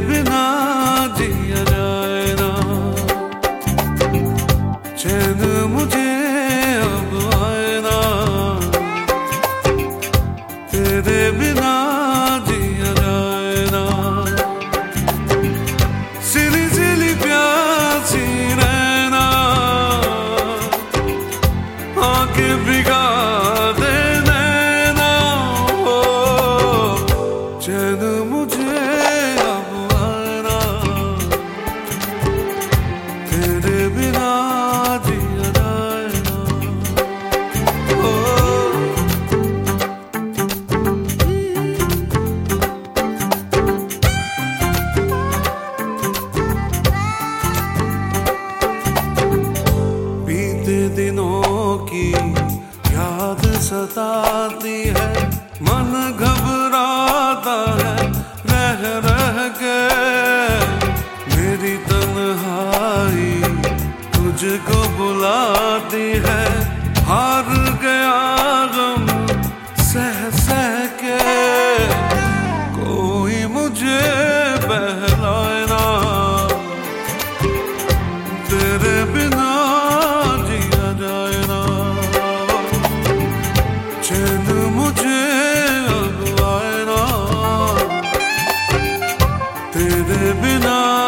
बिना जिया जाए ना, चैन मुझे अब आए ना, तेरे बिना जिया जाए ना। सिली सिली प्यासी रहना, आंखें भिगा दे नैना, हो चैन मुझे अब आए ना, तेरे बिना जिया जाए ना। ओ बीते दिनों की याद सताती है, मन घबराता है रह रह के, मेरी तन्हाई तुझको बुलाती है, हार गया गम सह सह के, कोई मुझे बहलाए ना, तेरे बिना जिया जाए ना, चैन मुझे अब आए ना, तेरे बिना